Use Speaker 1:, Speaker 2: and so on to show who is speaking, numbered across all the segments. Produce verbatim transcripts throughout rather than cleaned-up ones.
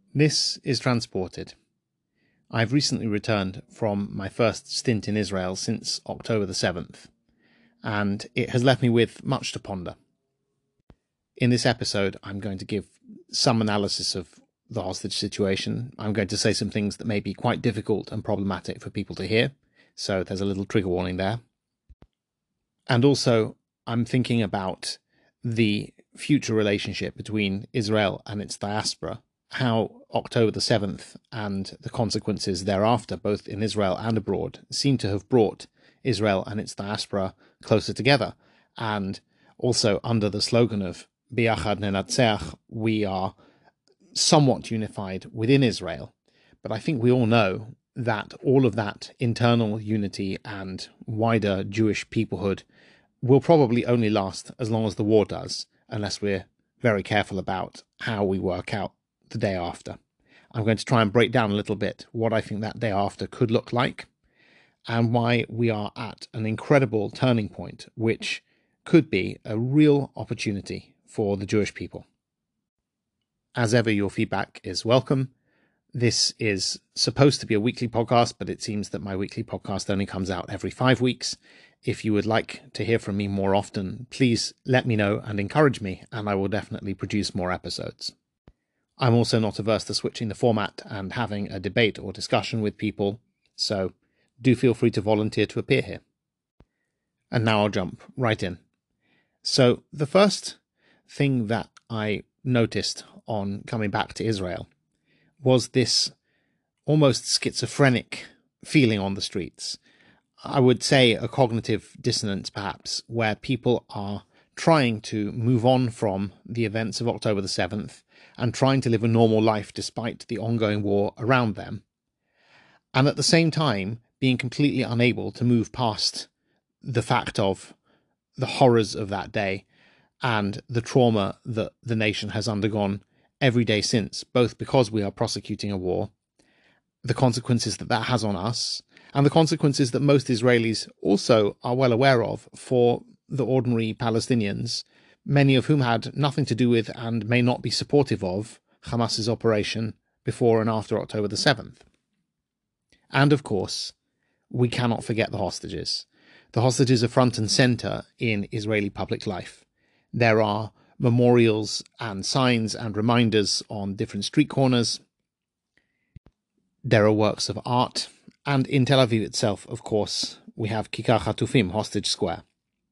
Speaker 1: This is Transported. I've recently returned from my first stint in Israel since October the seventh, and it has left me with much to ponder. In this episode, I'm going to give some analysis of the hostage situation. I'm going to say some things that may be quite difficult and problematic for people to hear, so there's a little trigger warning there. And also, I'm thinking about the future relationship between Israel and its diaspora, how October the seventh and the consequences thereafter, both in Israel and abroad, seem to have brought Israel and its diaspora closer together. And also under the slogan of Biachad Nenatzeach, we are somewhat unified within Israel. But I think we all know that all of that internal unity and wider Jewish peoplehood will probably only last as long as the war does, unless we're very careful about how we work out the day after. I'm going to try and break down a little bit what I think that day after could look like, and why we are at an incredible turning point, which could be a real opportunity for the Jewish people. As ever, your feedback is welcome. This is supposed to be a weekly podcast, but it seems that my weekly podcast only comes out every five weeks. If you would like to hear from me more often, please let me know and encourage me, and I will definitely produce more episodes. I'm also not averse to switching the format and having a debate or discussion with people, so do feel free to volunteer to appear here. And now I'll jump right in. So the first thing that I noticed on coming back to Israel was this almost schizophrenic feeling on the streets. I would say a cognitive dissonance, perhaps, where people are trying to move on from the events of October the seventh and trying to live a normal life despite the ongoing war around them, and at the same time being completely unable to move past the fact of the horrors of that day and the trauma that the nation has undergone every day since, both because we are prosecuting a war, the consequences that that has on us, and the consequences that most Israelis also are well aware of for the ordinary Palestinians, many of whom had nothing to do with and may not be supportive of Hamas's operation before and after October the seventh. And of course, we cannot forget the hostages. The hostages are front and center in Israeli public life. There are memorials and signs and reminders on different street corners. There are works of art. And in Tel Aviv itself, of course, we have Kikar Hatufim, Hostage Square.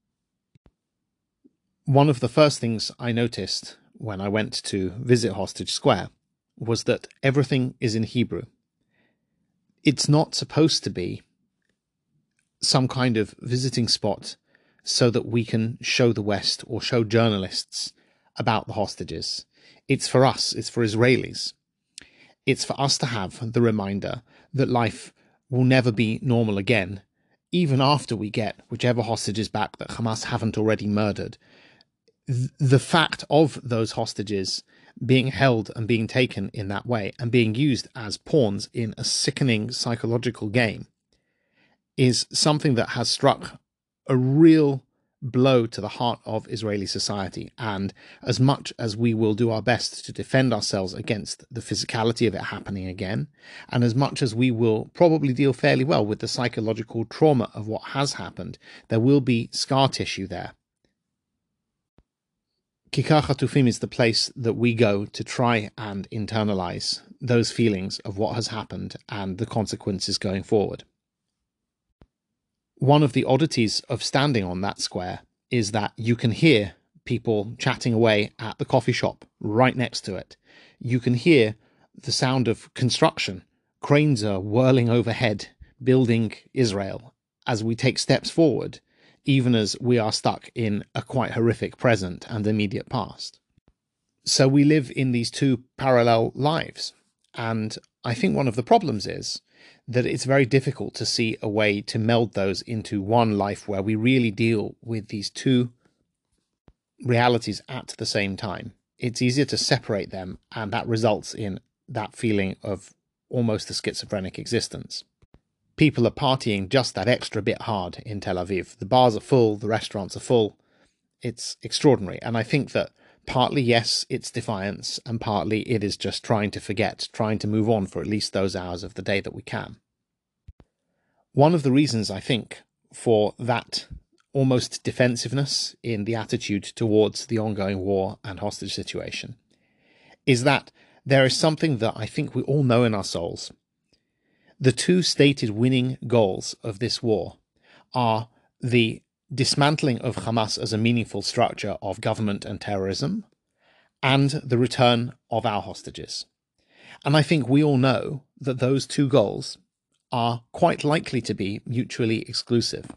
Speaker 1: One of the first things I noticed when I went to visit Hostage Square was that everything is in Hebrew. It's not supposed to be some kind of visiting spot so that we can show the West or show journalists about the hostages. It's for us, it's for Israelis. It's for us to have the reminder that life will never be normal again, even after we get whichever hostages back that Hamas haven't already murdered. The fact of those hostages being held and being taken in that way and being used as pawns in a sickening psychological game is something that has struck a real blow to the heart of Israeli society. And as much as we will do our best to defend ourselves against the physicality of it happening again, and as much as we will probably deal fairly well with the psychological trauma of what has happened, there will be scar tissue there. Kikar Hatufim is the place that we go to try and internalize those feelings of what has happened and the consequences going forward. One of the oddities of standing on that square is that you can hear people chatting away at the coffee shop right next to it. You can hear the sound of construction. Cranes are whirling overhead, building Israel as we take steps forward, even as we are stuck in a quite horrific present and immediate past. So we live in these two parallel lives. And I think one of the problems is that it's very difficult to see a way to meld those into one life where we really deal with these two realities at the same time. It's easier to separate them, and that results in that feeling of almost a schizophrenic existence. People are partying just that extra bit hard in Tel Aviv. The bars are full, the restaurants are full. It's extraordinary. And I think that Partly, yes, it's defiance, and partly it is just trying to forget, trying to move on for at least those hours of the day that we can. One of the reasons, I think, for that almost defensiveness in the attitude towards the ongoing war and hostage situation is that there is something that I think we all know in our souls. The two stated winning goals of this war are the dismantling of Hamas as a meaningful structure of government and terrorism, and the return of our hostages. And I think we all know that those two goals are quite likely to be mutually exclusive.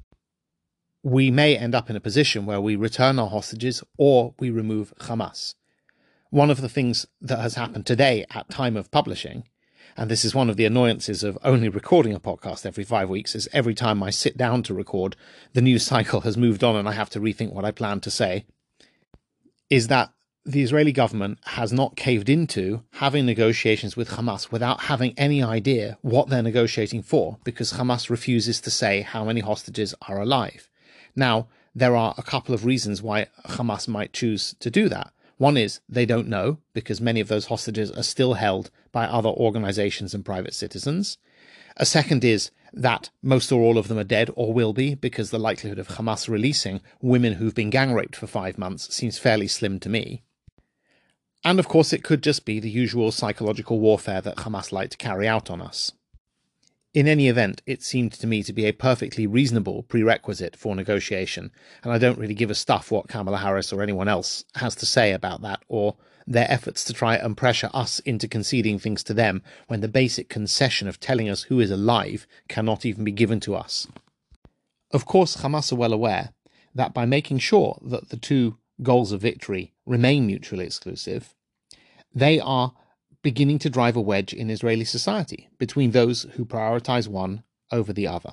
Speaker 1: We may end up in a position where we return our hostages or we remove Hamas. One of the things that has happened today at time of publishing, and this is one of the annoyances of only recording a podcast every five weeks, is every time I sit down to record, the news cycle has moved on and I have to rethink what I plan to say, is that the Israeli government has not caved into having negotiations with Hamas without having any idea what they're negotiating for, because Hamas refuses to say how many hostages are alive. Now, there are a couple of reasons why Hamas might choose to do that. One is they don't know, because many of those hostages are still held by other organizations and private citizens. A second is that most or all of them are dead or will be, because the likelihood of Hamas releasing women who've been gang raped for five months seems fairly slim to me. And of course it could just be the usual psychological warfare that Hamas like to carry out on us. In any event, it seemed to me to be a perfectly reasonable prerequisite for negotiation, and I don't really give a stuff what Kamala Harris or anyone else has to say about that, or their efforts to try and pressure us into conceding things to them when the basic concession of telling us who is alive cannot even be given to us. Of course, Hamas are well aware that by making sure that the two goals of victory remain mutually exclusive, they are beginning to drive a wedge in Israeli society between those who prioritize one over the other.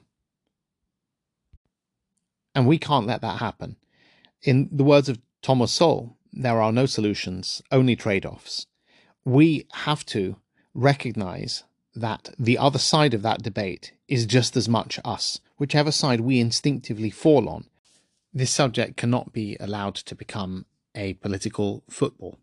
Speaker 1: And we can't let that happen. In the words of Thomas Sowell, there are no solutions, only trade-offs. We have to recognize that the other side of that debate is just as much us, whichever side we instinctively fall on. This subject cannot be allowed to become a political football.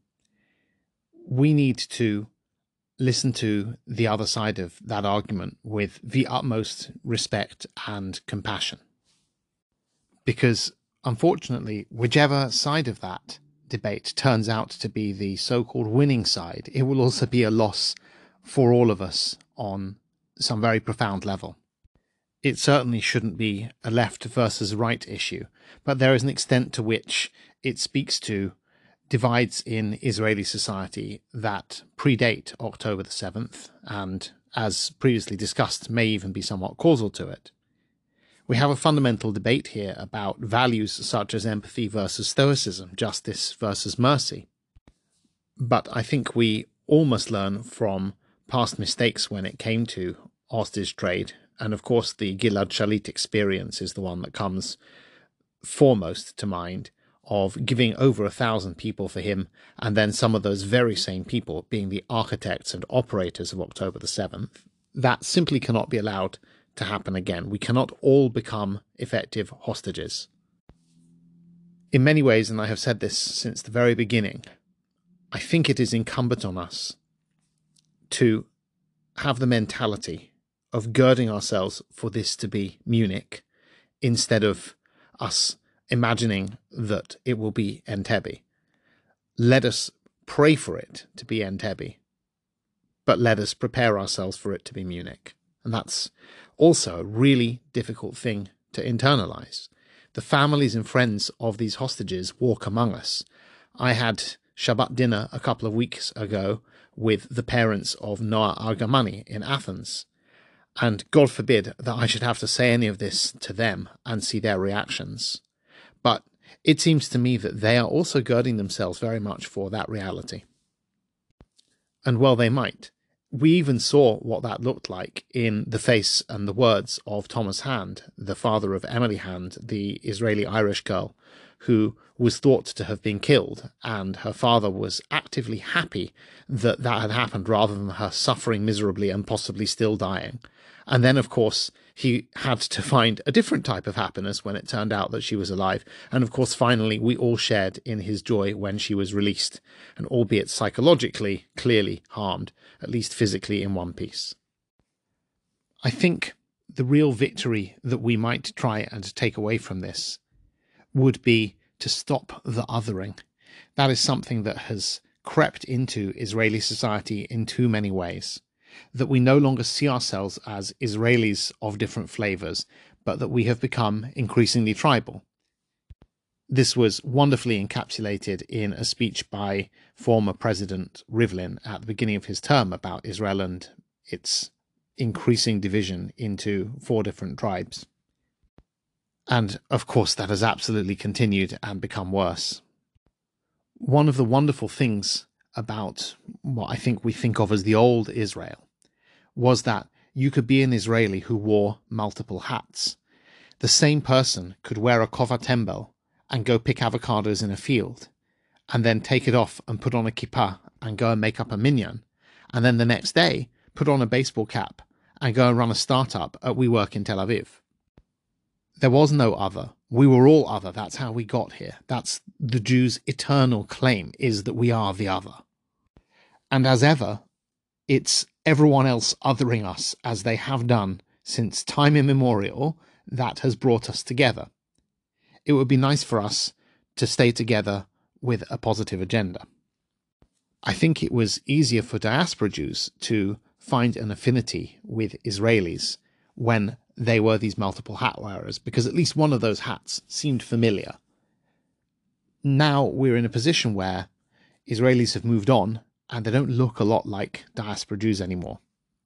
Speaker 1: We need to listen to the other side of that argument with the utmost respect and compassion. Because, unfortunately, whichever side of that debate turns out to be the so-called winning side, it will also be a loss for all of us on some very profound level. It certainly shouldn't be a left versus right issue, but there is an extent to which it speaks to divides in Israeli society that predate October the seventh, and, as previously discussed, may even be somewhat causal to it. We have a fundamental debate here about values such as empathy versus stoicism, justice versus mercy. But I think we all must learn from past mistakes when it came to hostage trade, and of course the Gilad Shalit experience is the one that comes foremost to mind, of giving over a thousand people for him, and then some of those very same people being the architects and operators of October the seventh. That simply cannot be allowed to happen again. We cannot all become effective hostages. In many ways, and I have said this since the very beginning, I think it is incumbent on us to have the mentality of girding ourselves for this to be Munich, instead of us imagining that it will be Entebbe. Let us pray for it to be Entebbe, but let us prepare ourselves for it to be Munich. And that's also a really difficult thing to internalize. The families and friends of these hostages walk among us. I had Shabbat dinner a couple of weeks ago with the parents of Noah Argamani in Athens, and God forbid that I should have to say any of this to them and see their reactions. But it seems to me that they are also girding themselves very much for that reality. And well, they might. We even saw what that looked like in the face and the words of Thomas Hand, the father of Emily Hand, the Israeli-Irish girl, who was thought to have been killed, and her father was actively happy that that had happened rather than her suffering miserably and possibly still dying. And then, of course, he had to find a different type of happiness when it turned out that she was alive. And of course, finally, we all shared in his joy when she was released, and albeit psychologically, clearly harmed, at least physically, in one piece. I think the real victory that we might try and take away from this would be to stop the othering. That is something that has crept into Israeli society in too many ways. That we no longer see ourselves as Israelis of different flavors, but that we have become increasingly tribal. This was wonderfully encapsulated in a speech by former President Rivlin at the beginning of his term about Israel and its increasing division into four different tribes. And of course, that has absolutely continued and become worse. One of the wonderful things about what I think we think of as the old Israel was that you could be an Israeli who wore multiple hats. The same person could wear a kova tembel and go pick avocados in a field, and then take it off and put on a kippah and go and make up a minyan, and then the next day put on a baseball cap and go and run a startup at WeWork in Tel Aviv. There was no other. We were all other. That's how we got here. That's the Jews' eternal claim, is that we are the other. And as ever, it's everyone else othering us, as they have done since time immemorial, that has brought us together. It would be nice for us to stay together with a positive agenda. I think it was easier for diaspora Jews to find an affinity with Israelis when they were these multiple hat wearers, because at least one of those hats seemed familiar. Now we're in a position where Israelis have moved on and they don't look a lot like diaspora Jews anymore.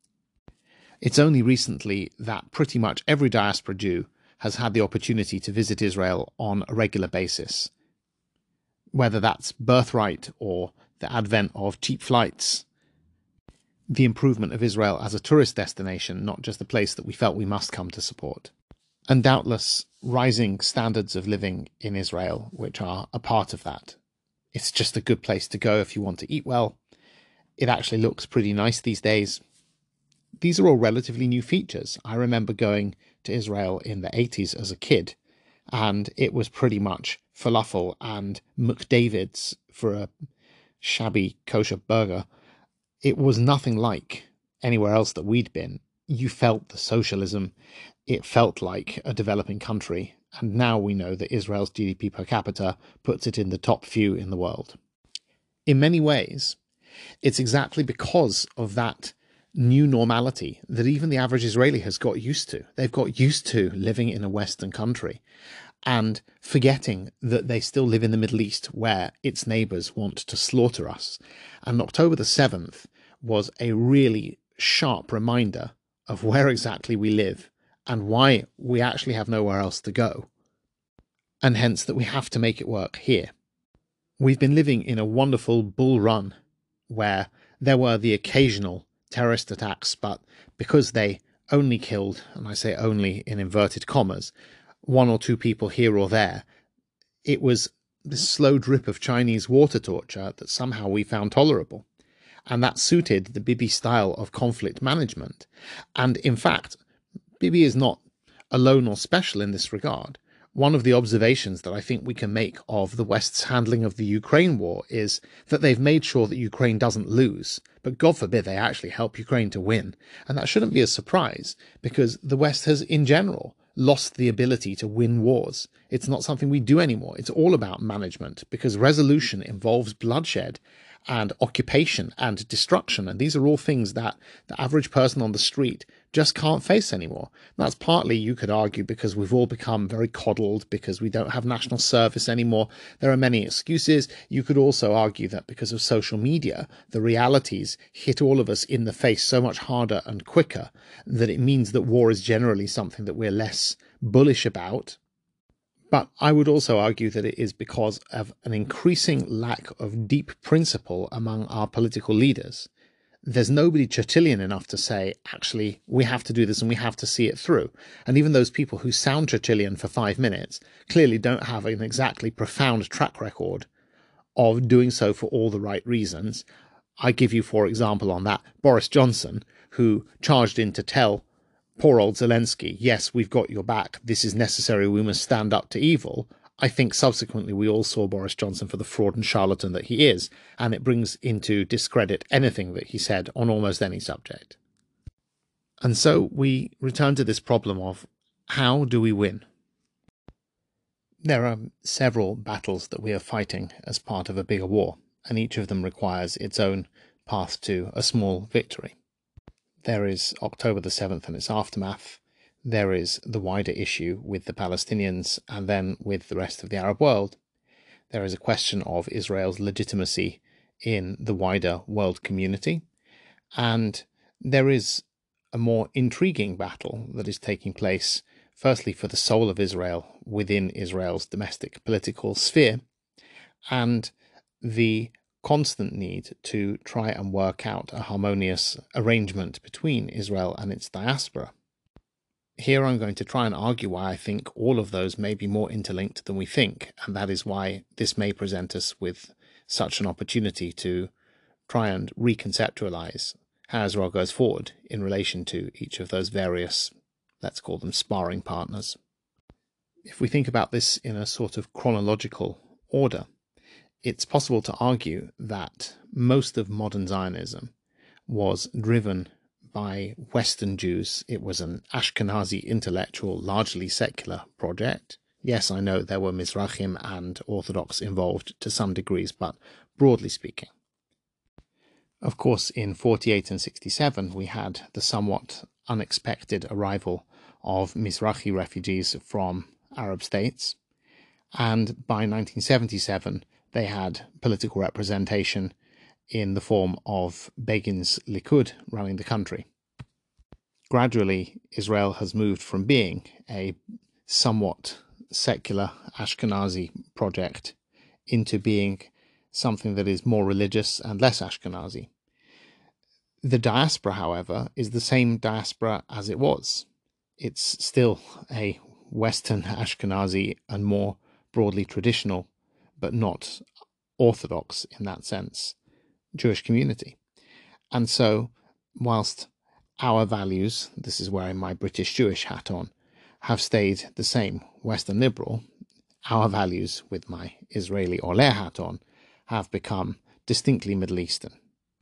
Speaker 1: It's only recently that pretty much every diaspora Jew has had the opportunity to visit Israel on a regular basis, whether that's birthright or the advent of cheap flights, the improvement of Israel as a tourist destination, not just a place that we felt we must come to support, and doubtless rising standards of living in Israel, which are a part of that. It's just a good place to go if you want to eat well. It actually looks pretty nice these days. These are all relatively new features. I remember going to Israel in the eighties as a kid, and it was pretty much falafel and McDavid's for a shabby kosher burger. It was nothing like anywhere else that we'd been. You felt the socialism. It felt like a developing country. And now we know that Israel's G D P per capita puts it in the top few in the world. In many ways, it's exactly because of that new normality that even the average Israeli has got used to. They've got used to living in a Western country and forgetting that they still live in the Middle East, where its neighbours want to slaughter us. And October the seventh was a really sharp reminder of where exactly we live and why we actually have nowhere else to go, and hence that we have to make it work here. We've been living in a wonderful bull run where there were the occasional terrorist attacks, but because they only killed, and I say only in inverted commas, one or two people here or there, it was this slow drip of Chinese water torture that somehow we found tolerable. And that suited the Bibi style of conflict management. And in fact, Bibi is not alone or special in this regard. One of the observations that I think we can make of the West's handling of the Ukraine war is that they've made sure that Ukraine doesn't lose, but God forbid they actually help Ukraine to win. And that shouldn't be a surprise, because the West has, in general, lost the ability to win wars. It's not something we do anymore. It's all about management, because resolution involves bloodshed and occupation and destruction. And these are all things that the average person on the street just can't face anymore. And that's partly, you could argue, because we've all become very coddled, because we don't have national service anymore. There are many excuses. You could also argue that because of social media, the realities hit all of us in the face so much harder and quicker that it means that war is generally something that we're less bullish about. But I would also argue that it is because of an increasing lack of deep principle among our political leaders. There's nobody Churchillian enough to say, actually, we have to do this and we have to see it through. And even those people who sound Churchillian for five minutes clearly don't have an exactly profound track record of doing so for all the right reasons. I give you, for example, on that, Boris Johnson, who charged in to tell poor old Zelensky, yes, we've got your back, this is necessary, we must stand up to evil, I think subsequently we all saw Boris Johnson for the fraud and charlatan that he is, and it brings into discredit anything that he said on almost any subject. And so we return to this problem of, how do we win? There are several battles that we are fighting as part of a bigger war, and each of them requires its own path to a small victory. There is October the seventh and its aftermath. There is the wider issue with the Palestinians and then with the rest of the Arab world. There is a question of Israel's legitimacy in the wider world community. And there is a more intriguing battle that is taking place, firstly for the soul of Israel within Israel's domestic political sphere, and the constant need to try and work out a harmonious arrangement between Israel and its diaspora. Here I'm going to try and argue why I think all of those may be more interlinked than we think, and that is why this may present us with such an opportunity to try and reconceptualize how Israel goes forward in relation to each of those various, let's call them sparring partners. If we think about this in a sort of chronological order, it's possible to argue that most of modern Zionism was driven by Western Jews. It was an Ashkenazi intellectual, largely secular project. Yes, I know there were Mizrahim and Orthodox involved to some degrees, but broadly speaking. Of course, in forty-eight and sixty-seven, we had the somewhat unexpected arrival of Mizrahi refugees from Arab states, and by nineteen seventy-seven, they had political representation in the form of Begin's Likud running the country. Gradually, Israel has moved from being a somewhat secular Ashkenazi project into being something that is more religious and less Ashkenazi. The diaspora, however, is the same diaspora as it was. It's still a Western Ashkenazi and more broadly traditional, but not Orthodox in that sense, Jewish community. And so, whilst our values, this is wearing my British Jewish hat on, have stayed the same, Western liberal, our values, with my Israeli Oleh hat on, have become distinctly Middle Eastern.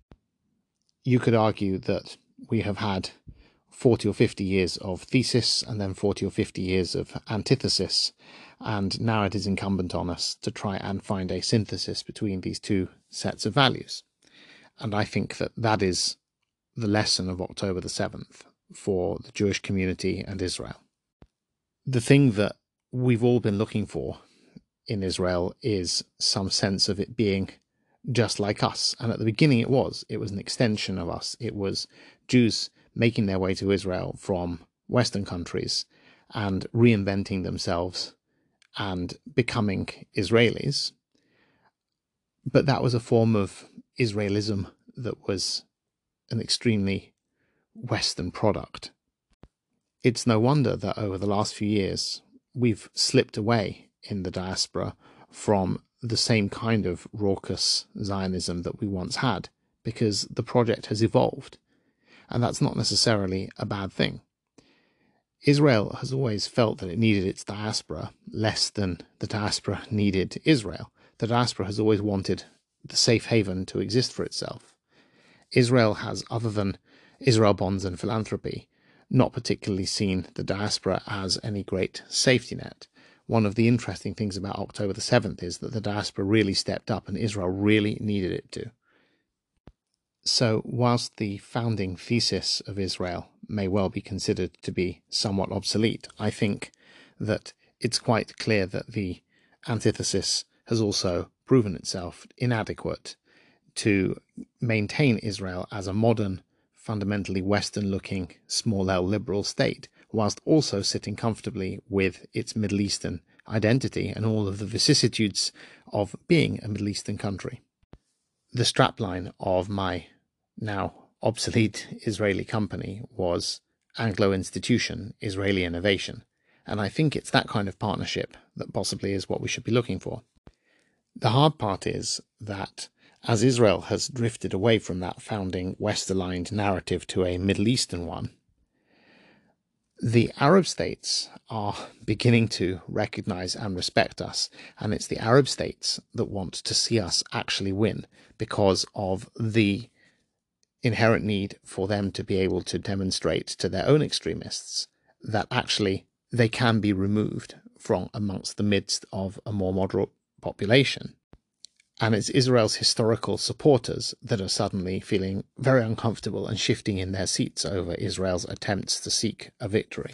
Speaker 1: You could argue that we have had forty or fifty years of thesis and then forty or fifty years of antithesis, and now it is incumbent on us to try and find a synthesis between these two sets of values. And I think that that is the lesson of October the seventh for the Jewish community and Israel. The thing that we've all been looking for in Israel is some sense of it being just like us. And at the beginning it was. It was an extension of us. It was Jews making their way to Israel from Western countries and reinventing themselves and becoming Israelis. But that was a form of Israelism that was an extremely Western product. It's no wonder that over the last few years we've slipped away in the diaspora from the same kind of raucous Zionism that we once had, because the project has evolved, and that's not necessarily a bad thing. Israel has always felt that it needed its diaspora less than the diaspora needed Israel. The diaspora has always wanted the safe haven to exist for itself. Israel has, other than Israel Bonds and Philanthropy, not particularly seen the diaspora as any great safety net. One of the interesting things about October the seventh is that the diaspora really stepped up and Israel really needed it to. So whilst the founding thesis of Israel may well be considered to be somewhat obsolete, I think that it's quite clear that the antithesis has also proven itself inadequate to maintain Israel as a modern, fundamentally Western-looking, small L liberal state, whilst also sitting comfortably with its Middle Eastern identity and all of the vicissitudes of being a Middle Eastern country. The strapline of my now obsolete Israeli company was Anglo Institution, Israeli Innovation, and I think it's that kind of partnership that possibly is what we should be looking for. The hard part is that as Israel has drifted away from that founding West-aligned narrative to a Middle Eastern one, The Arab states are beginning to recognize and respect us, and it's the Arab states that want to see us actually win because of the inherent need for them to be able to demonstrate to their own extremists that actually they can be removed from amongst the midst of a more moderate population. And it's Israel's historical supporters that are suddenly feeling very uncomfortable and shifting in their seats over Israel's attempts to seek a victory.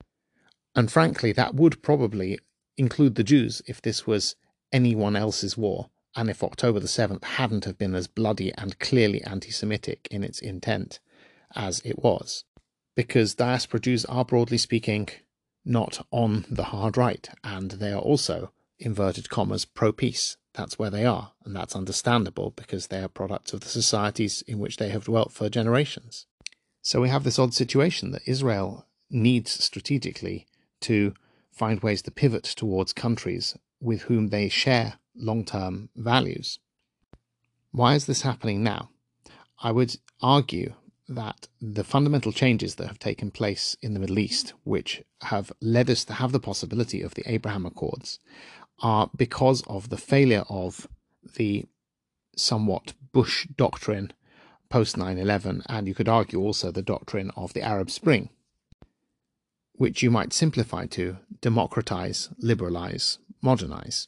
Speaker 1: And frankly, that would probably include the Jews if this was anyone else's war, and if October the seventh hadn't have been as bloody and clearly anti-Semitic in its intent as it was. Because diaspora Jews are, broadly speaking, not on the hard right, and they are also, inverted commas, pro-peace. That's where they are, and that's understandable because they are products of the societies in which they have dwelt for generations. So we have this odd situation that Israel needs strategically to find ways to pivot towards countries with whom they share long-term values. Why is this happening now? I would argue that the fundamental changes that have taken place in the Middle East, which have led us to have the possibility of the Abraham Accords, are because of the failure of the somewhat Bush doctrine post nine eleven, and you could argue also the doctrine of the Arab Spring, which you might simplify to democratize, liberalize, modernize.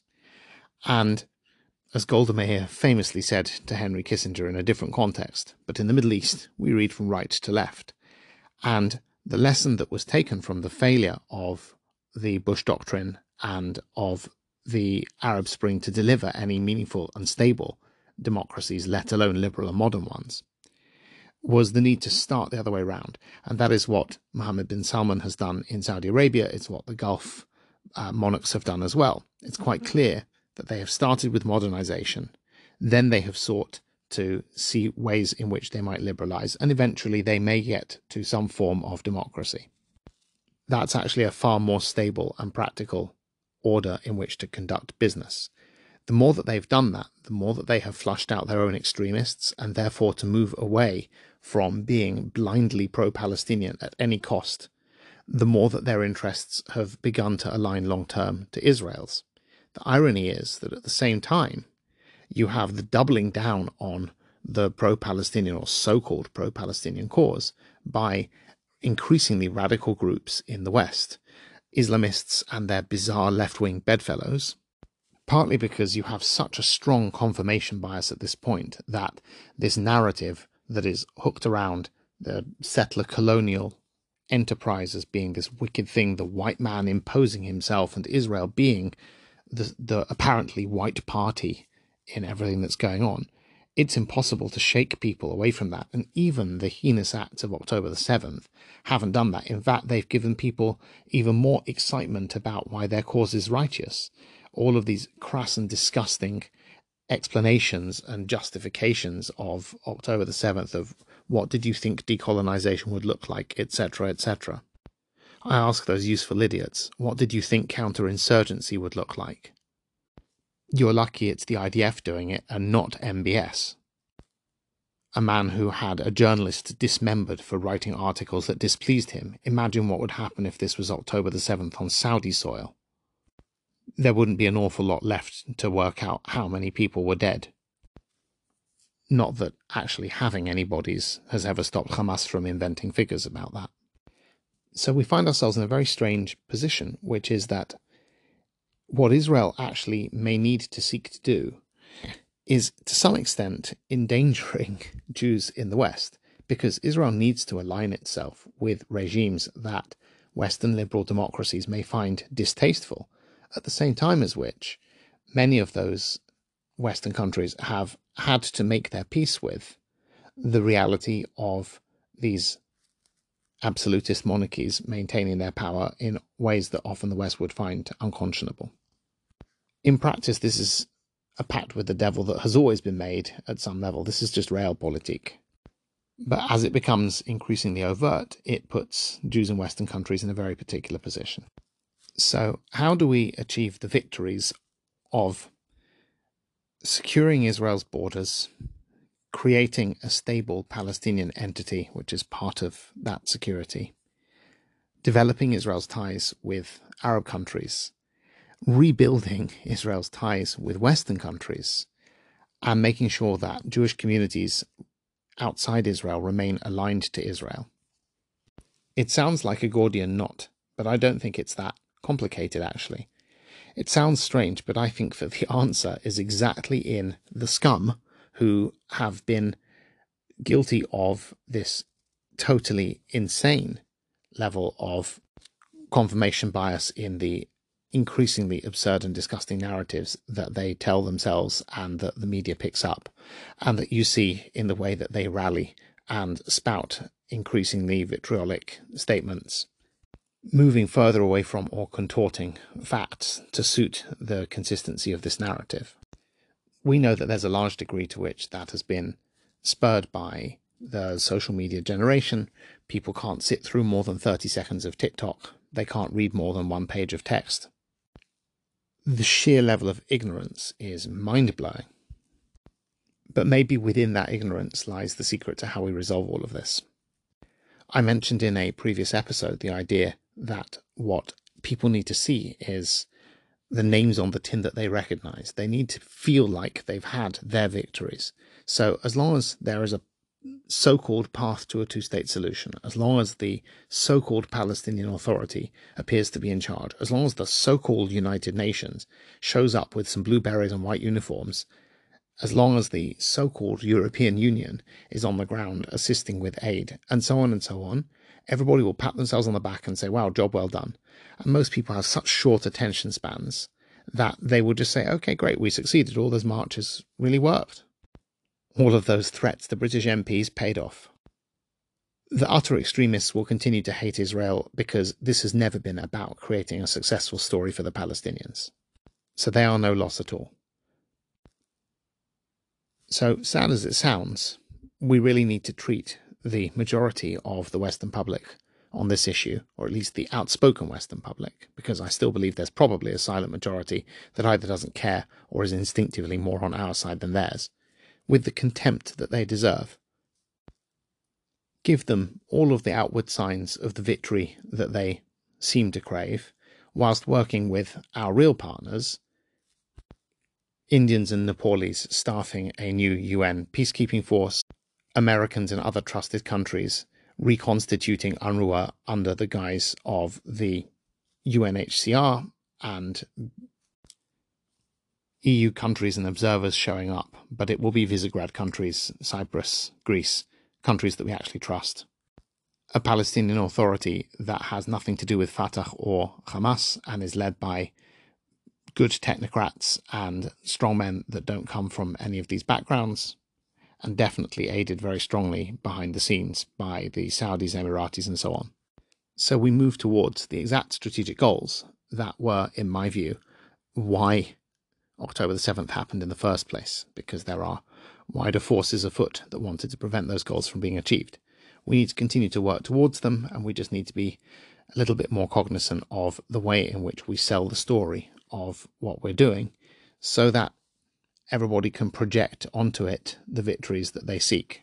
Speaker 1: And as Golda Meir famously said to Henry Kissinger in a different context, but in the Middle East we read from right to left. And the lesson that was taken from the failure of the Bush doctrine and of the Arab Spring to deliver any meaningful and stable democracies, let alone liberal and modern ones, was the need to start the other way around. And that is what Mohammed bin Salman has done in Saudi Arabia. It's what the Gulf uh, monarchs have done as well. It's quite clear that they have started with modernization, then they have sought to see ways in which they might liberalize, and eventually they may get to some form of democracy. That's actually a far more stable and practical order in which to conduct business. The more that they've done that, the more that they have flushed out their own extremists, and therefore to move away from being blindly pro-Palestinian at any cost, the more that their interests have begun to align long-term to Israel's. The irony is that at the same time, you have the doubling down on the pro-Palestinian or so-called pro-Palestinian cause by increasingly radical groups in the West, Islamists and their bizarre left-wing bedfellows, partly because you have such a strong confirmation bias at this point that this narrative that is hooked around the settler colonial enterprise as being this wicked thing, the white man imposing himself and Israel being the, the apparently white party in everything that's going on, it's impossible to shake people away from that. And even the heinous acts of October the seventh haven't done that. In fact, they've given people even more excitement about why their cause is righteous. All of these crass and disgusting explanations and justifications of October the seventh of what did you think decolonization would look like, et cetera, et cetera. I ask those useful idiots, what did you think counterinsurgency would look like? You're lucky it's the I D F doing it and not M B S. A man who had a journalist dismembered for writing articles that displeased him. Imagine what would happen if this was October the seventh on Saudi soil. There wouldn't be an awful lot left to work out how many people were dead. Not that actually having any bodies has ever stopped Hamas from inventing figures about that. So we find ourselves in a very strange position, which is that what Israel actually may need to seek to do is, to some extent, endangering Jews in the West, because Israel needs to align itself with regimes that Western liberal democracies may find distasteful, at the same time as which many of those Western countries have had to make their peace with the reality of these absolutist monarchies maintaining their power in ways that often the West would find unconscionable. In practice, this is a pact with the devil that has always been made at some level. This is just realpolitik. But as it becomes increasingly overt, it puts Jews in Western countries in a very particular position. So how do we achieve the victories of securing Israel's borders, creating a stable Palestinian entity, which is part of that security, developing Israel's ties with Arab countries, rebuilding Israel's ties with Western countries, and making sure that Jewish communities outside Israel remain aligned to Israel. It sounds like a Gordian knot, but I don't think it's that complicated, actually. It sounds strange, but I think that the answer is exactly in the scum who have been guilty of this totally insane level of confirmation bias in the increasingly absurd and disgusting narratives that they tell themselves and that the media picks up, and that you see in the way that they rally and spout increasingly vitriolic statements, moving further away from or contorting facts to suit the consistency of this narrative. We know that there's a large degree to which that has been spurred by the social media generation. People can't sit through more than thirty seconds of TikTok. They can't read more than one page of text. The sheer level of ignorance is mind-blowing. But maybe within that ignorance lies the secret to how we resolve all of this. I mentioned in a previous episode the idea that what people need to see is the names on the tin that they recognize. They need to feel like they've had their victories. So as long as there is a so-called path to a two-state solution, as long as the so-called Palestinian Authority appears to be in charge, as long as the so-called United Nations shows up with some blue berets and white uniforms, as long as the so-called European Union is on the ground assisting with aid, and so on and so on, everybody will pat themselves on the back and say, wow, job well done. And most people have such short attention spans that they will just say, okay, great, we succeeded. All those marches really worked. All of those threats to British M Ps paid off. The utter extremists will continue to hate Israel because this has never been about creating a successful story for the Palestinians. So they are no loss at all. So sad as it sounds, we really need to treat the majority of the Western public on this issue, or at least the outspoken Western public, because I still believe there's probably a silent majority that either doesn't care or is instinctively more on our side than theirs, with the contempt that they deserve. Give them all of the outward signs of the victory that they seem to crave, whilst working with our real partners, Indians and Nepalis staffing a new U N peacekeeping force, Americans and other trusted countries reconstituting UNRWA under the guise of the U N H C R, and E U countries and observers showing up, but it will be Visegrad countries, Cyprus, Greece, countries that we actually trust. A Palestinian Authority that has nothing to do with Fatah or Hamas and is led by good technocrats and strongmen that don't come from any of these backgrounds, and definitely aided very strongly behind the scenes by the Saudis, Emiratis, and so on. So we move towards the exact strategic goals that were, in my view, why October the seventh happened in the first place, because there are wider forces afoot that wanted to prevent those goals from being achieved. We need to continue to work towards them, and we just need to be a little bit more cognizant of the way in which we sell the story of what we're doing, so that everybody can project onto it the victories that they seek.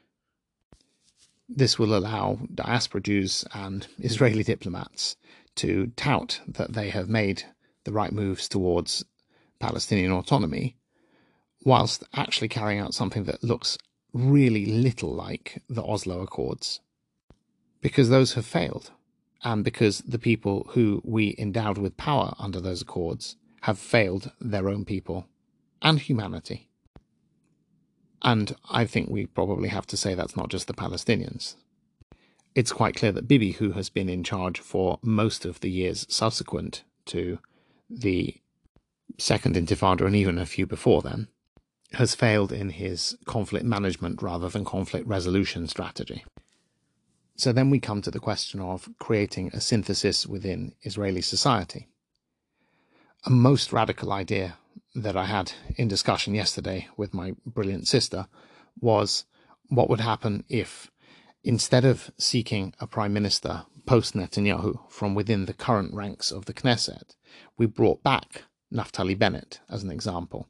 Speaker 1: This will allow diaspora Jews and Israeli diplomats to tout that they have made the right moves towards Palestinian autonomy, whilst actually carrying out something that looks really little like the Oslo Accords. Because those have failed, and because the people who we endowed with power under those accords have failed their own people and humanity. And I think we probably have to say that's not just the Palestinians. It's quite clear that Bibi, who has been in charge for most of the years subsequent to the Second Intifada and even a few before then, has failed in his conflict management rather than conflict resolution strategy. So then we come to the question of creating a synthesis within Israeli society. A most radical idea that I had in discussion yesterday with my brilliant sister was what would happen if, instead of seeking a prime minister post-Netanyahu from within the current ranks of the Knesset, we brought back Naftali Bennett as an example.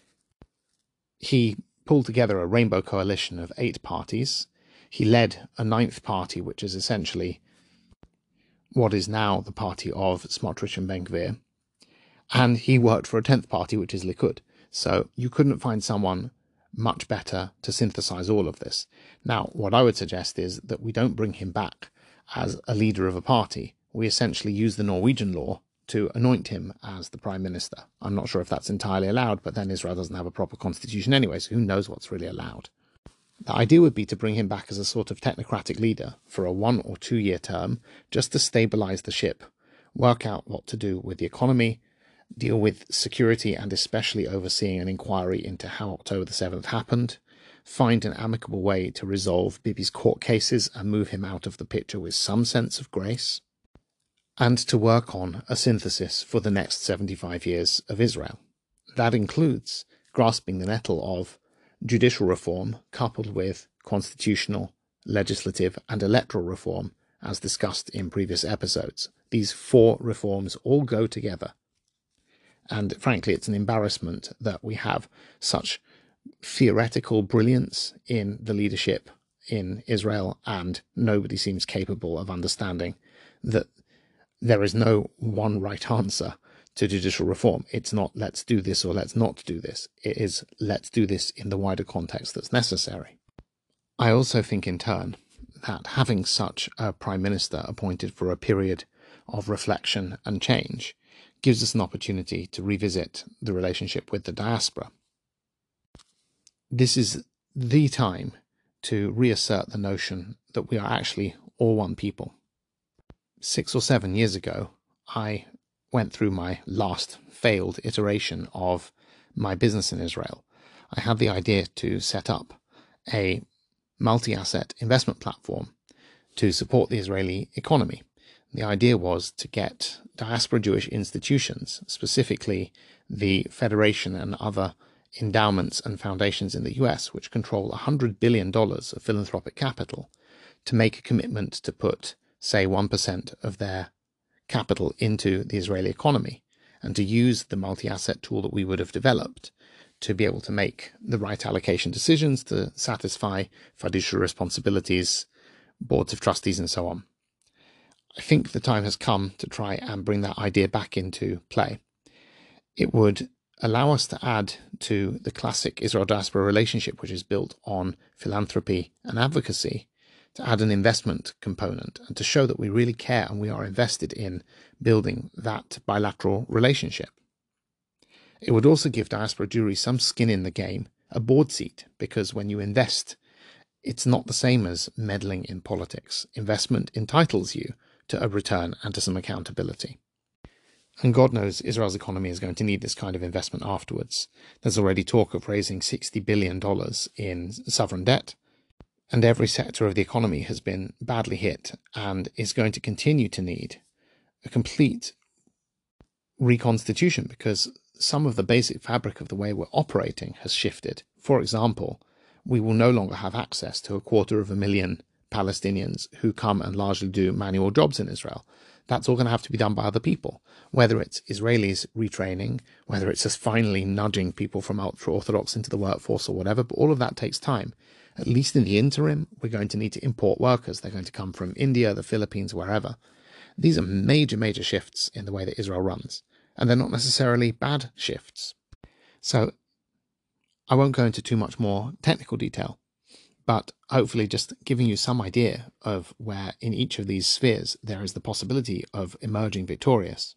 Speaker 1: He pulled together a rainbow coalition of eight parties. He led a ninth party, which is essentially what is now the party of Smotrich and Ben-Gvir, and he worked for a tenth party, which is Likud. So you couldn't find someone much better to synthesize all of this. Now, what I would suggest is that we don't bring him back as a leader of a party. We essentially use the Norwegian law to anoint him as the prime minister. I'm not sure if that's entirely allowed, but then Israel doesn't have a proper constitution anyway, so who knows what's really allowed. The idea would be to bring him back as a sort of technocratic leader for a one or two year term, just to stabilize the ship, work out what to do with the economy, deal with security, and especially overseeing an inquiry into how October the seventh happened, find an amicable way to resolve Bibi's court cases and move him out of the picture with some sense of grace, and to work on a synthesis for the next seventy-five years of Israel. That includes grasping the nettle of judicial reform coupled with constitutional, legislative, and electoral reform, as discussed in previous episodes. These four reforms all go together. And frankly, it's an embarrassment that we have such theoretical brilliance in the leadership in Israel, and nobody seems capable of understanding that there is no one right answer to judicial reform. It's not let's do this or let's not do this. It is let's do this in the wider context that's necessary. I also think in turn that having such a prime minister appointed for a period of reflection and change gives us an opportunity to revisit the relationship with the diaspora. This is the time to reassert the notion that we are actually all one people. Six or seven years ago, I went through my last failed iteration of my business in Israel. I had the idea to set up a multi-asset investment platform to support the Israeli economy. The idea was to get diaspora Jewish institutions, specifically the Federation and other endowments and foundations in the U S, which control one hundred billion dollars of philanthropic capital, to make a commitment to put, say, one percent of their capital into the Israeli economy, and to use the multi-asset tool that we would have developed to be able to make the right allocation decisions to satisfy fiduciary responsibilities, boards of trustees, and so on. I think the time has come to try and bring that idea back into play. It would allow us to add to the classic Israel-diaspora relationship, which is built on philanthropy and advocacy, to add an investment component and to show that we really care and we are invested in building that bilateral relationship. It would also give diaspora Jewry some skin in the game, a board seat, because when you invest, it's not the same as meddling in politics. Investment entitles you to a return and to some accountability. And God knows Israel's economy is going to need this kind of investment afterwards. There's already talk of raising sixty billion dollars in sovereign debt, and every sector of the economy has been badly hit and is going to continue to need a complete reconstitution because some of the basic fabric of the way we're operating has shifted. For example, we will no longer have access to a quarter of a million Palestinians who come and largely do manual jobs in Israel. That's all going to have to be done by other people, whether it's Israelis retraining, whether it's just finally nudging people from ultra-Orthodox into the workforce or whatever, but all of that takes time. At least in the interim, we're going to need to import workers. They're going to come from India, the Philippines, wherever. These are major, major shifts in the way that Israel runs, and they're not necessarily bad shifts. So I won't go into too much more technical detail, but hopefully just giving you some idea of where in each of these spheres there is the possibility of emerging victorious.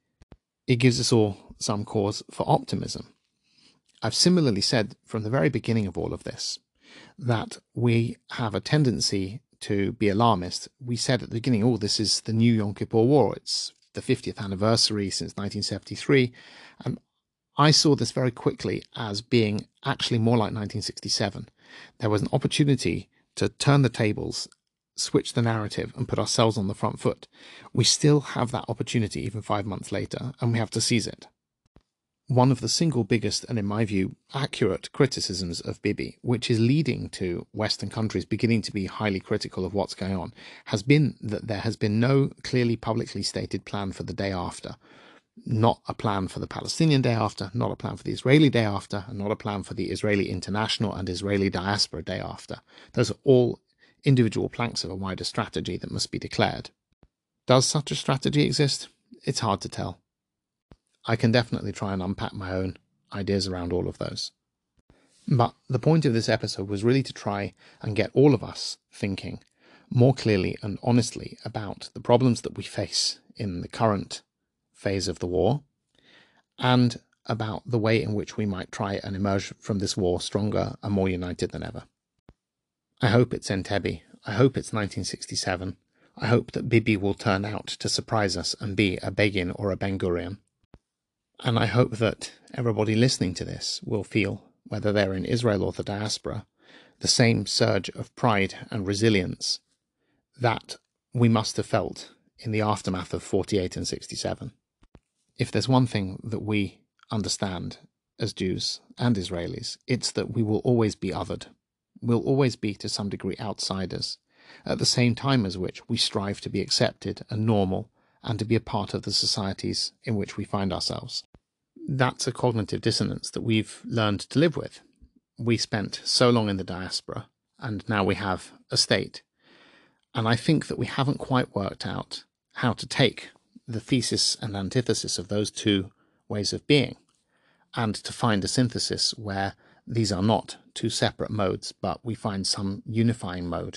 Speaker 1: It gives us all some cause for optimism. I've similarly said from the very beginning of all of this that we have a tendency to be alarmist. We said at the beginning, oh, this is the new Yom Kippur War. It's the fiftieth anniversary since nineteen seventy-three. And I saw this very quickly as being actually more like nineteen sixty-seven. There was an opportunity to turn the tables, switch the narrative, and put ourselves on the front foot. We still have that opportunity even five months later, and we have to seize it. One of the single biggest and, in my view, accurate criticisms of Bibi, which is leading to Western countries beginning to be highly critical of what's going on, has been that there has been no clearly publicly stated plan for the day after. Not a plan for the Palestinian day after, not a plan for the Israeli day after, and not a plan for the Israeli international and Israeli diaspora day after. Those are all individual planks of a wider strategy that must be declared. Does such a strategy exist? It's hard to tell. I can definitely try and unpack my own ideas around all of those. But the point of this episode was really to try and get all of us thinking more clearly and honestly about the problems that we face in the current phase of the war, and about the way in which we might try and emerge from this war stronger and more united than ever. I hope it's Entebbe. I hope it's nineteen sixty-seven. I hope that Bibi will turn out to surprise us and be a Begin or a Ben Gurion. And I hope that everybody listening to this will feel, whether they're in Israel or the diaspora, the same surge of pride and resilience that we must have felt in the aftermath of forty-eight and sixty-seven. If there's one thing that we understand as Jews and Israelis, it's that we will always be othered. We'll always be, to some degree, outsiders, at the same time as which we strive to be accepted and normal and to be a part of the societies in which we find ourselves. That's a cognitive dissonance that we've learned to live with. We spent so long in the diaspora, and now we have a state. And I think that we haven't quite worked out how to take the thesis and antithesis of those two ways of being, and to find a synthesis where these are not two separate modes, but we find some unifying mode.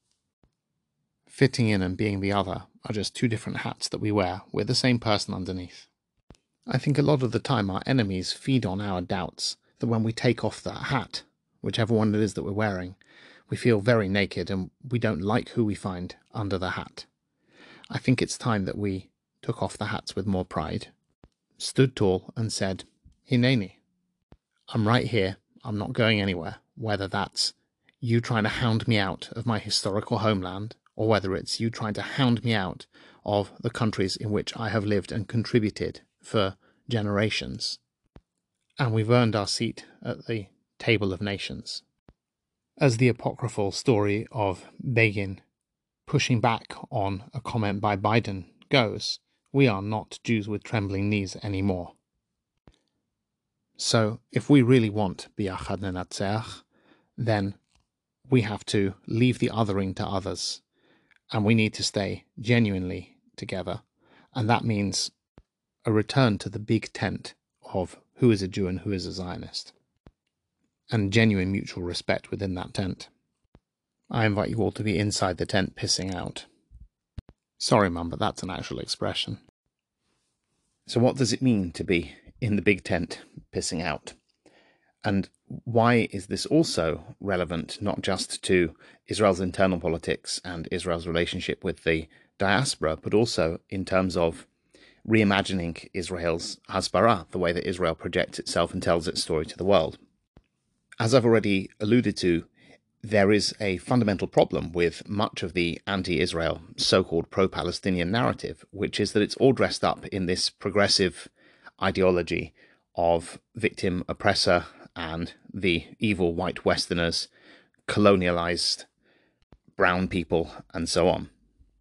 Speaker 1: Fitting in and being the other are just two different hats that we wear, with the same person underneath. I think a lot of the time our enemies feed on our doubts that when we take off that hat, whichever one it is that we're wearing, we feel very naked and we don't like who we find under the hat. I think it's time that we took off the hats with more pride, stood tall and said, Hineni, I'm right here, I'm not going anywhere, whether that's you trying to hound me out of my historical homeland, or whether it's you trying to hound me out of the countries in which I have lived and contributed for generations. And we've earned our seat at the table of nations. As the apocryphal story of Begin pushing back on a comment by Biden goes, we are not Jews with trembling knees anymore. So if we really want B'yachad Nenatzeach, then we have to leave the othering to others, and we need to stay genuinely together. And that means a return to the big tent of who is a Jew and who is a Zionist, and genuine mutual respect within that tent. I invite you all to be inside the tent pissing out. Sorry, Mum, but that's an actual expression. So what does it mean to be in the big tent pissing out? And why is this also relevant not just to Israel's internal politics and Israel's relationship with the diaspora, but also in terms of reimagining Israel's hasbara, the way that Israel projects itself and tells its story to the world? As I've already alluded to, there is a fundamental problem with much of the anti-Israel, so-called pro-Palestinian narrative, which is that it's all dressed up in this progressive ideology of victim, oppressor, and the evil white Westerners, colonialized brown people, and so on.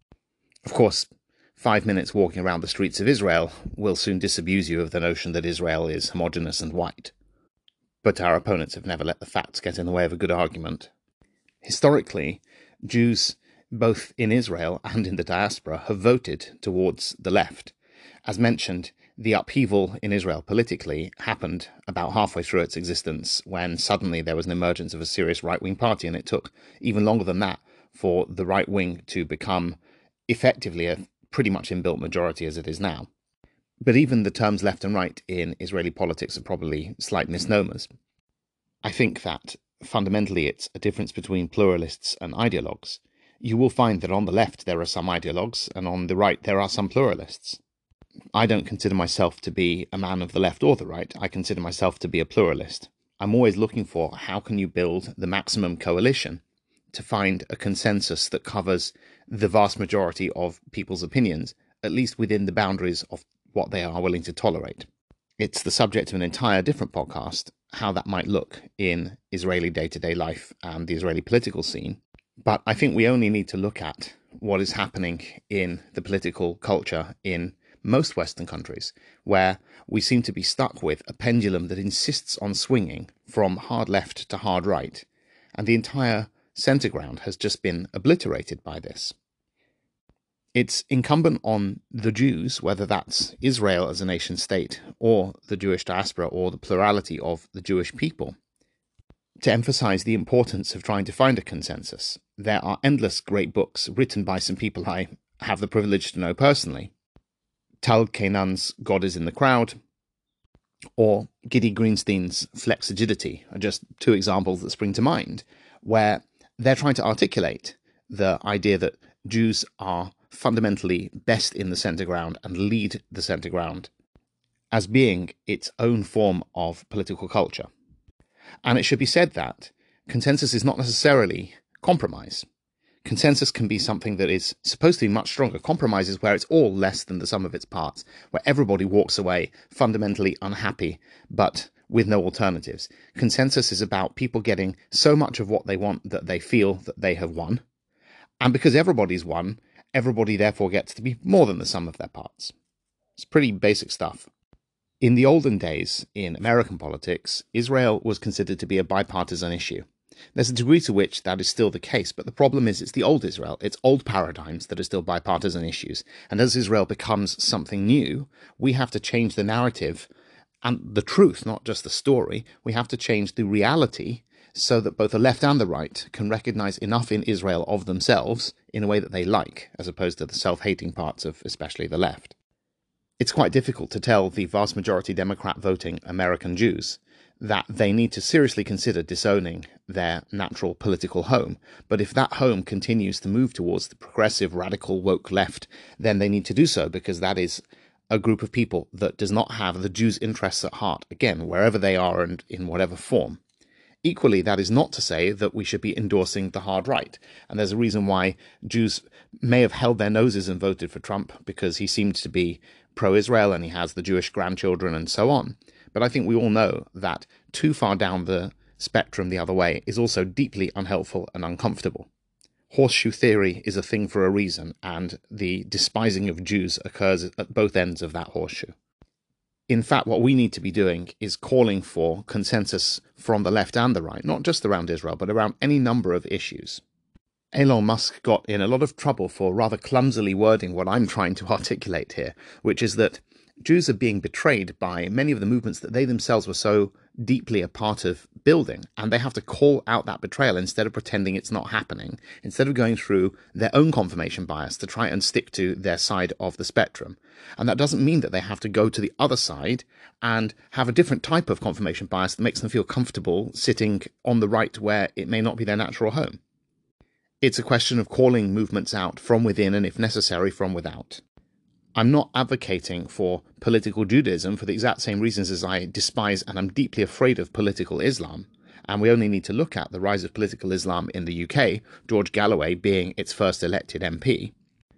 Speaker 1: Of course, five minutes walking around the streets of Israel will soon disabuse you of the notion that Israel is homogeneous and white. But our opponents have never let the facts get in the way of a good argument. Historically, Jews, both in Israel and in the diaspora, have voted towards the left. As mentioned, the upheaval in Israel politically happened about halfway through its existence when suddenly there was an emergence of a serious right-wing party, and it took even longer than that for the right wing to become effectively a pretty much inbuilt majority as it is now. But even the terms left and right in Israeli politics are probably slight misnomers. I think that fundamentally it's a difference between pluralists and ideologues. You will find that on the left there are some ideologues, and on the right there are some pluralists. I don't consider myself to be a man of the left or the right. I consider myself to be a pluralist. I'm always looking for how can you build the maximum coalition to find a consensus that covers the vast majority of people's opinions, at least within the boundaries of what they are willing to tolerate. It's the subject of an entire different podcast, how that might look in Israeli day-to-day life and the Israeli political scene. But I think we only need to look at what is happening in the political culture in most Western countries, where we seem to be stuck with a pendulum that insists on swinging from hard left to hard right, and the entire centre ground has just been obliterated by this. It's incumbent on the Jews, whether that's Israel as a nation state or the Jewish diaspora or the plurality of the Jewish people, to emphasize the importance of trying to find a consensus. There are endless great books written by some people I have the privilege to know personally. Tal Kainan's God is in the Crowd, or Giddy Greenstein's Flexigidity are just two examples that spring to mind, where they're trying to articulate the idea that Jews are fundamentally best in the centre ground and lead the centre ground as being its own form of political culture. And it should be said that consensus is not necessarily compromise. Consensus can be something that is supposed to be much stronger. Compromise is where it's all less than the sum of its parts, where everybody walks away fundamentally unhappy, but with no alternatives. Consensus is about people getting so much of what they want that they feel that they have won. And because everybody's won, everybody therefore gets to be more than the sum of their parts. It's pretty basic stuff. In the olden days, in American politics, Israel was considered to be a bipartisan issue. There's a degree to which that is still the case, but the problem is it's the old Israel, it's old paradigms that are still bipartisan issues. And as Israel becomes something new, we have to change the narrative and the truth, not just the story. We have to change the reality so that both the left and the right can recognize enough in Israel of themselves in a way that they like, as opposed to the self-hating parts of especially the left. It's quite difficult to tell the vast majority Democrat voting American Jews that they need to seriously consider disowning their natural political home. But if that home continues to move towards the progressive, radical, woke left, then they need to do so, because that is a group of people that does not have the Jews' interests at heart, again, wherever they are and in whatever form. Equally, that is not to say that we should be endorsing the hard right. And there's a reason why Jews may have held their noses and voted for Trump, because he seemed to be pro-Israel and he has the Jewish grandchildren and so on. But I think we all know that too far down the spectrum the other way is also deeply unhelpful and uncomfortable. Horseshoe theory is a thing for a reason, and the despising of Jews occurs at both ends of that horseshoe. In fact, what we need to be doing is calling for consensus from the left and the right, not just around Israel, but around any number of issues. Elon Musk got in a lot of trouble for rather clumsily wording what I'm trying to articulate here, which is that Jews are being betrayed by many of the movements that they themselves were so deeply a part of building, and they have to call out that betrayal instead of pretending it's not happening, instead of going through their own confirmation bias to try and stick to their side of the spectrum. And that doesn't mean that they have to go to the other side and have a different type of confirmation bias that makes them feel comfortable sitting on the right where it may not be their natural home. It's a question of calling movements out from within and, if necessary, from without. I'm not advocating for political Judaism for the exact same reasons as I despise and I'm deeply afraid of political Islam. And we only need to look at the rise of political Islam in the U K, George Galloway being its first elected M P,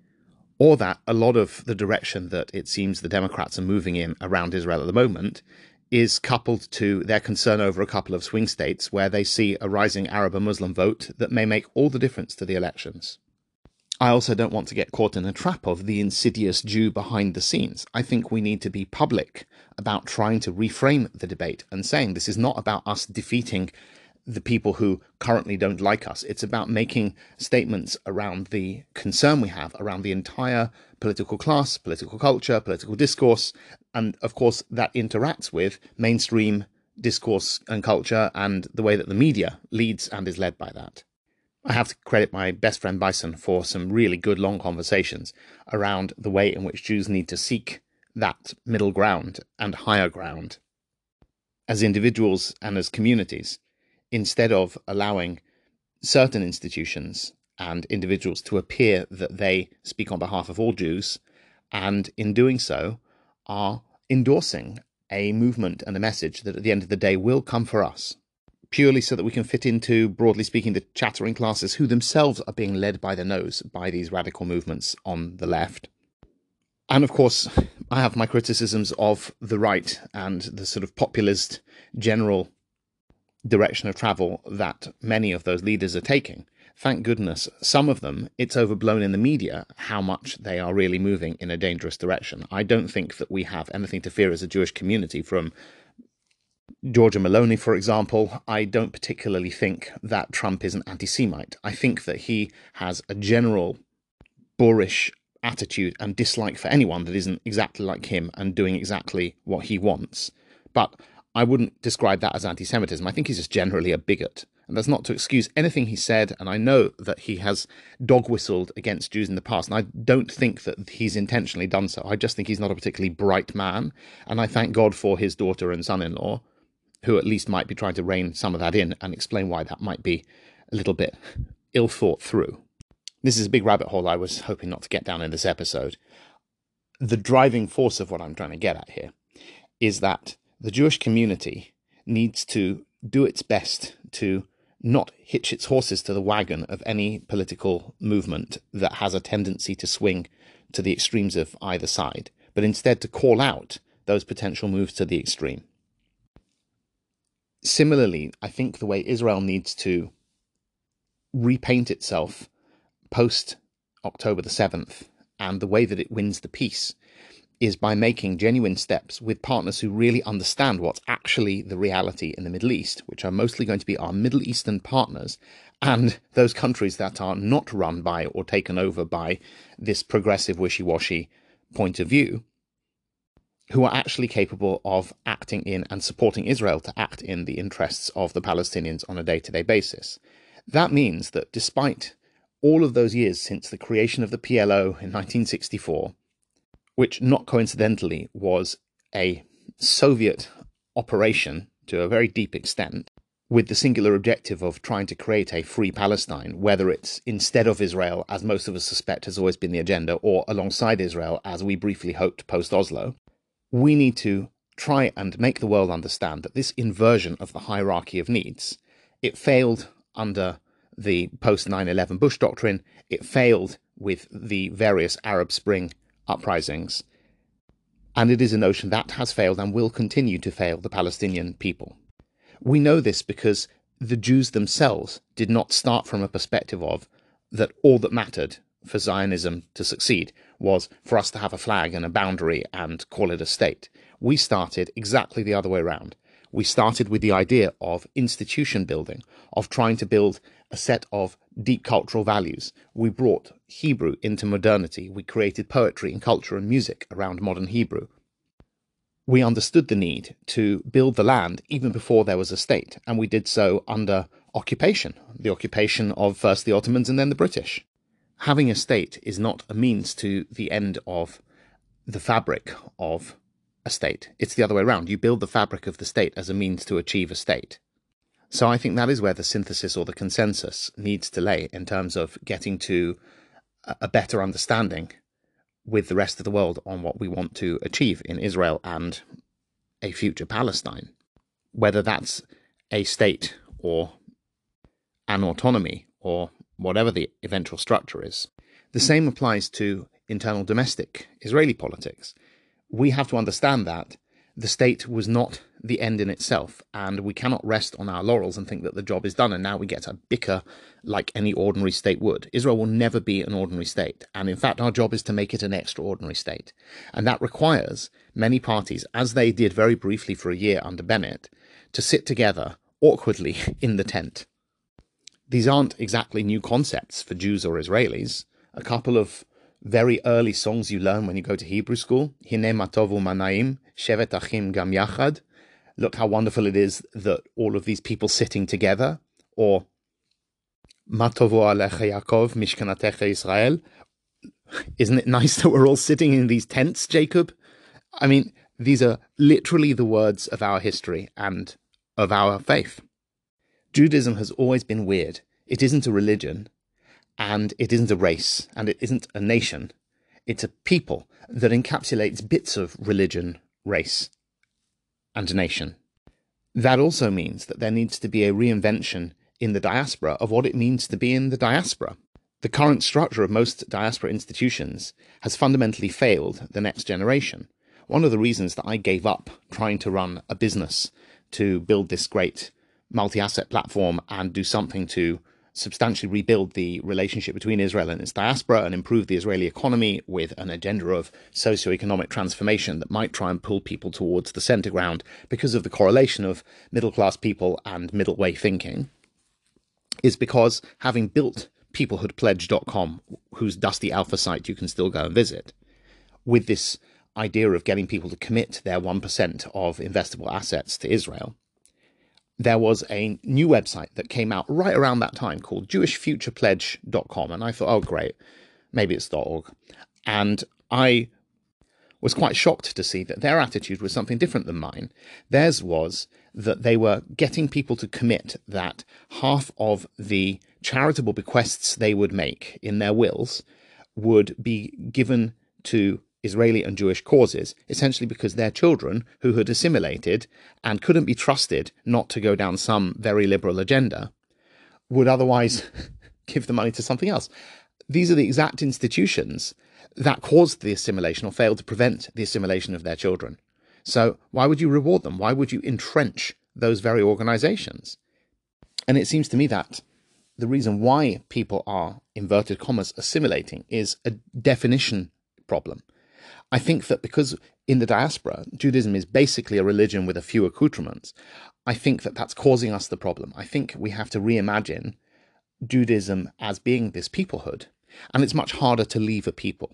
Speaker 1: or that a lot of the direction that it seems the Democrats are moving in around Israel at the moment is coupled to their concern over a couple of swing states where they see a rising Arab and Muslim vote that may make all the difference to the elections. I also don't want to get caught in a trap of the insidious Jew behind the scenes. I think we need to be public about trying to reframe the debate and saying this is not about us defeating the people who currently don't like us. It's about making statements around the concern we have around the entire political class, political culture, political discourse, and of course that interacts with mainstream discourse and culture and the way that the media leads and is led by that. I have to credit my best friend Bison for some really good long conversations around the way in which Jews need to seek that middle ground and higher ground as individuals and as communities, instead of allowing certain institutions and individuals to appear that they speak on behalf of all Jews, and in doing so are endorsing a movement and a message that at the end of the day will come for us, purely so that we can fit into, broadly speaking, the chattering classes who themselves are being led by the nose by these radical movements on the left. And of course, I have my criticisms of the right and the sort of populist general direction of travel that many of those leaders are taking. Thank goodness, some of them, it's overblown in the media how much they are really moving in a dangerous direction. I don't think that we have anything to fear as a Jewish community from Giorgia Meloni, for example. I don't particularly think that Trump is an anti-Semite. I think that he has a general boorish attitude and dislike for anyone that isn't exactly like him and doing exactly what he wants. But I wouldn't describe that as anti-Semitism. I think he's just generally a bigot. And that's not to excuse anything he said. And I know that he has dog-whistled against Jews in the past. And I don't think that he's intentionally done so. I just think he's not a particularly bright man. And I thank God for his daughter and son-in-law, who at least might be trying to rein some of that in and explain why that might be a little bit ill thought through. This is a big rabbit hole I was hoping not to get down in this episode. The driving force of what I'm trying to get at here is that the Jewish community needs to do its best to not hitch its horses to the wagon of any political movement that has a tendency to swing to the extremes of either side, but instead to call out those potential moves to the extreme. Similarly, I think the way Israel needs to repaint itself post October the seventh and the way that it wins the peace is by making genuine steps with partners who really understand what's actually the reality in the Middle East, which are mostly going to be our Middle Eastern partners and those countries that are not run by or taken over by this progressive wishy-washy point of view, who are actually capable of acting in and supporting Israel to act in the interests of the Palestinians on a day-to-day basis. That means that despite all of those years since the creation of the P L O in nineteen sixty-four, which not coincidentally was a Soviet operation to a very deep extent, with the singular objective of trying to create a free Palestine, whether it's instead of Israel, as most of us suspect has always been the agenda, or alongside Israel, as we briefly hoped post-Oslo, we need to try and make the world understand that this inversion of the hierarchy of needs, it failed under the post nine eleven Bush doctrine, it failed with the various Arab Spring uprisings, and it is a notion that has failed and will continue to fail the Palestinian people. We know this because the Jews themselves did not start from a perspective of that all that mattered for Zionism to succeed was for us to have a flag and a boundary and call it a state. We started exactly the other way around. We started with the idea of institution building, of trying to build a set of deep cultural values. We brought Hebrew into modernity. We created poetry and culture and music around modern Hebrew. We understood the need to build the land even before there was a state, and we did so under occupation, the occupation of first the Ottomans and then the British. Having a state is not a means to the end of the fabric of a state. It's the other way around. You build the fabric of the state as a means to achieve a state. So I think that is where the synthesis or the consensus needs to lay in terms of getting to a better understanding with the rest of the world on what we want to achieve in Israel and a future Palestine, whether that's a state or an autonomy or whatever the eventual structure is. The same applies to internal domestic Israeli politics. We have to understand that the state was not the end in itself, and we cannot rest on our laurels and think that the job is done and now we get to bicker like any ordinary state would. Israel will never be an ordinary state, and in fact our job is to make it an extraordinary state. And that requires many parties, as they did very briefly for a year under Bennett, to sit together awkwardly in the tent. These aren't exactly new concepts for Jews or Israelis. A couple of very early songs you learn when you go to Hebrew school, Hine ma tov u'ma-na'im, shevet achim gam yachad, look how wonderful it is that all of these people sitting together, or Ma tovu alecha Yaakov, mishkanatecha Israel, isn't it nice that we're all sitting in these tents, Jacob? I mean, these are literally the words of our history and of our faith. Judaism has always been weird. It isn't a religion, and it isn't a race, and it isn't a nation. It's a people that encapsulates bits of religion, race, and nation. That also means that there needs to be a reinvention in the diaspora of what it means to be in the diaspora. The current structure of most diaspora institutions has fundamentally failed the next generation. One of the reasons that I gave up trying to run a business to build this great multi-asset platform and do something to substantially rebuild the relationship between Israel and its diaspora and improve the Israeli economy with an agenda of socio-economic transformation that might try and pull people towards the center ground because of the correlation of middle-class people and middle-way thinking, is because having built peoplehood pledge dot com, whose dusty alpha site you can still go and visit, with this idea of getting people to commit their one percent of investable assets to Israel, there was a new website that came out right around that time called jewish future pledge dot com. And I thought, oh, great, maybe it's .org. And I was quite shocked to see that their attitude was something different than mine. Theirs was that they were getting people to commit that half of the charitable bequests they would make in their wills would be given to Israeli and Jewish causes, essentially because their children, who had assimilated and couldn't be trusted not to go down some very liberal agenda, would otherwise give the money to something else. These are the exact institutions that caused the assimilation or failed to prevent the assimilation of their children. So why would you reward them? Why would you entrench those very organizations? And it seems to me that the reason why people are, inverted commas, assimilating is a definition problem. I think that because in the diaspora, Judaism is basically a religion with a few accoutrements, I think that that's causing us the problem. I think we have to reimagine Judaism as being this peoplehood, and it's much harder to leave a people.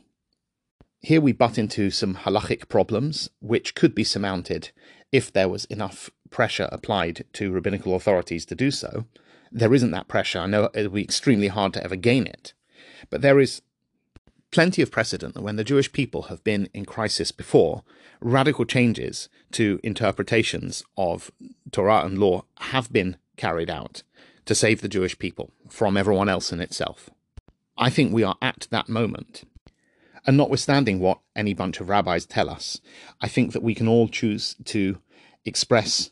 Speaker 1: Here we butt into some halachic problems, which could be surmounted if there was enough pressure applied to rabbinical authorities to do so. There isn't that pressure. I know it will be extremely hard to ever gain it, but there is plenty of precedent that when the Jewish people have been in crisis before, radical changes to interpretations of Torah and law have been carried out to save the Jewish people from everyone else in itself. I think we are at that moment. And notwithstanding what any bunch of rabbis tell us, I think that we can all choose to express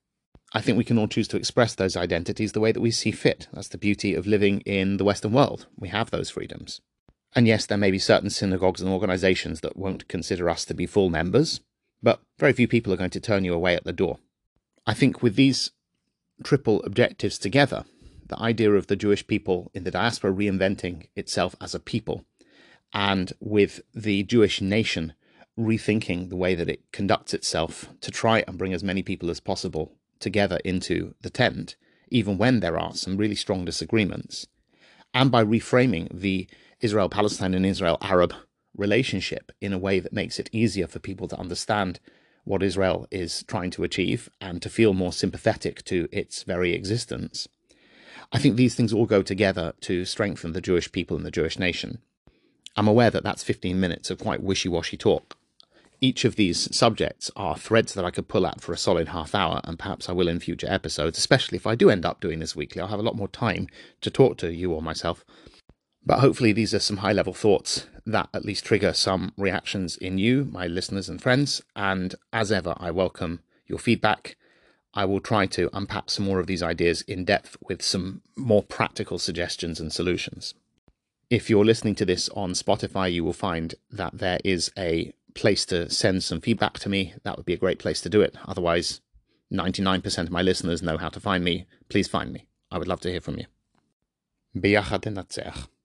Speaker 1: I think we can all choose to express those identities the way that we see fit. That's the beauty of living in the Western world. We have those freedoms. And yes, there may be certain synagogues and organizations that won't consider us to be full members, but very few people are going to turn you away at the door. I think with these triple objectives together, the idea of the Jewish people in the diaspora reinventing itself as a people, and with the Jewish nation rethinking the way that it conducts itself to try and bring as many people as possible together into the tent, even when there are some really strong disagreements, and by reframing the Israel-Palestine and Israel-Arab relationship in a way that makes it easier for people to understand what Israel is trying to achieve and to feel more sympathetic to its very existence. I think these things all go together to strengthen the Jewish people and the Jewish nation. I'm aware that that's fifteen minutes of quite wishy-washy talk. Each of these subjects are threads that I could pull at for a solid half hour, and perhaps I will in future episodes, especially if I do end up doing this weekly. I'll have a lot more time to talk to you or myself. But hopefully these are some high-level thoughts that at least trigger some reactions in you, my listeners and friends, and as ever, I welcome your feedback. I will try to unpack some more of these ideas in depth with some more practical suggestions and solutions. If you're listening to this on Spotify, you will find that there is a place to send some feedback to me. That would be a great place to do it. Otherwise, ninety-nine percent of my listeners know how to find me. Please find me. I would love to hear from you. Biyachad Nenatzech.